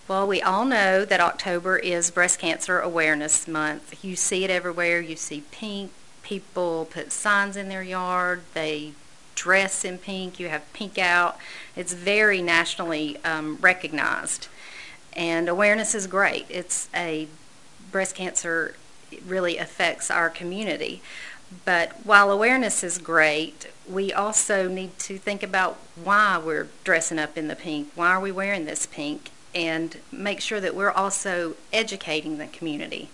Well, we all know that October is Breast Cancer Awareness Month. You see it everywhere. You see pink. People put signs in their yard. They dress in pink. You have pink out. It's very nationally recognized. And awareness is great. Breast cancer really affects our community. But while awareness is great, we also need to think about why we're dressing up in the pink. Why are we wearing this pink? And make sure that we're also educating the community.